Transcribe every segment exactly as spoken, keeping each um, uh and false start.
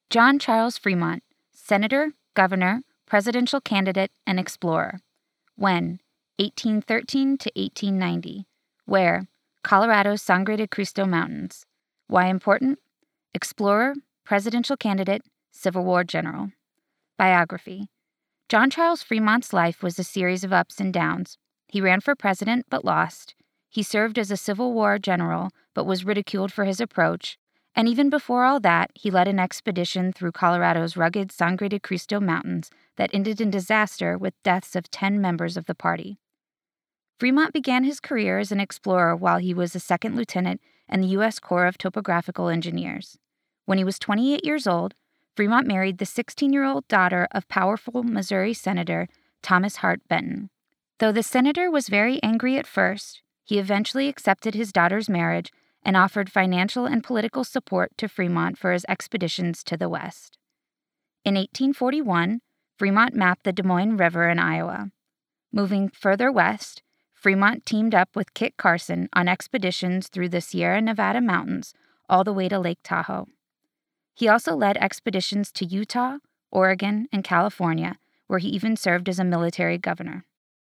John Charles Fremont, senator, governor, presidential candidate, and explorer. When? eighteen thirteen to eighteen ninety. Where? Colorado's Sangre de Cristo Mountains. Why important? Explorer, presidential candidate, Civil War general. Biography. John Charles Fremont's life was a series of ups and downs. He ran for president but lost. He served as a Civil War general but was ridiculed for his approach. And even before all that, he led an expedition through Colorado's rugged Sangre de Cristo Mountains that ended in disaster with deaths of ten members of the party. Fremont began his career as an explorer while he was a second lieutenant in the U S Corps of Topographical Engineers. When he was twenty-eight years old, Fremont married the sixteen-year-old daughter of powerful Missouri Senator Thomas Hart Benton. Though the senator was very angry at first, he eventually accepted his daughter's marriage and offered financial and political support to Fremont for his expeditions to the west. In eighteen forty-one, Fremont mapped the Des Moines River in Iowa. Moving further west, Fremont teamed up with Kit Carson on expeditions through the Sierra Nevada mountains all the way to Lake Tahoe. He also led expeditions to Utah, Oregon, and California, where he even served as a military governor.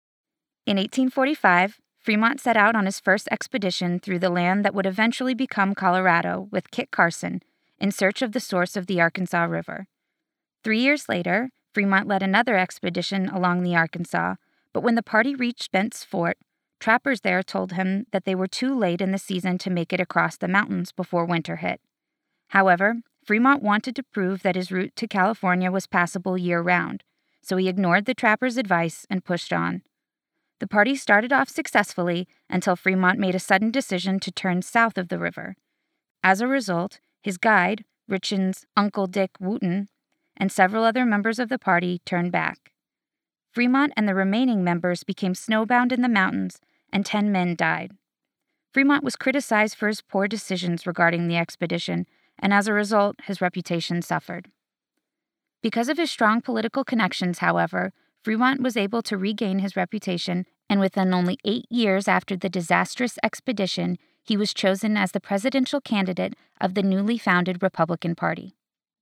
In eighteen forty-five, Fremont set out on his first expedition through the land that would eventually become Colorado with Kit Carson in search of the source of the Arkansas River. Three years later, Fremont led another expedition along the Arkansas, but when the party reached Bent's Fort, trappers there told him that they were too late in the season to make it across the mountains before winter hit. However, Fremont wanted to prove that his route to California was passable year-round, so he ignored the trappers' advice and pushed on. The party started off successfully until Fremont made a sudden decision to turn south of the river. As a result, his guide, Richon's Uncle Dick Wooten, and several other members of the party turned back. Fremont and the remaining members became snowbound in the mountains, and ten men died. Fremont was criticized for his poor decisions regarding the expedition, and as a result, his reputation suffered. Because of his strong political connections, however, Fremont was able to regain his reputation, and within only eight years after the disastrous expedition, he was chosen as the presidential candidate of the newly founded Republican Party.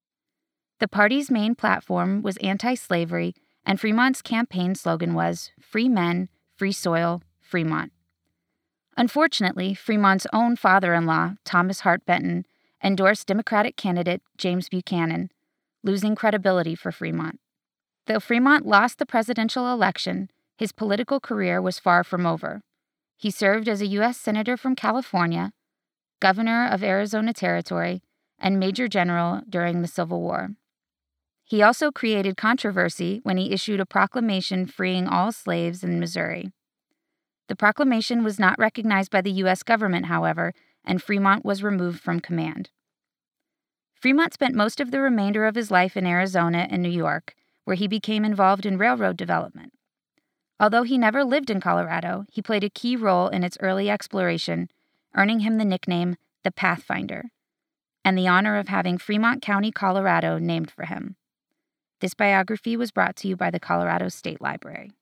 The party's main platform was anti-slavery, and Fremont's campaign slogan was "Free Men, Free Soil, Fremont." Unfortunately, Fremont's own father-in-law, Thomas Hart Benton, endorsed Democratic candidate James Buchanan, losing credibility for Fremont. Though Fremont lost the presidential election, his political career was far from over. He served as a U S Senator from California, Governor of Arizona Territory, and Major General during the Civil War. He also created controversy when he issued a proclamation freeing all slaves in Missouri. The proclamation was not recognized by the U S government, however, and Fremont was removed from command. Fremont spent most of the remainder of his life in Arizona and New York, where he became involved in railroad development. Although he never lived in Colorado, he played a key role in its early exploration, earning him the nickname the Pathfinder, and the honor of having Fremont County, Colorado named for him. This biography was brought to you by the Colorado State Library.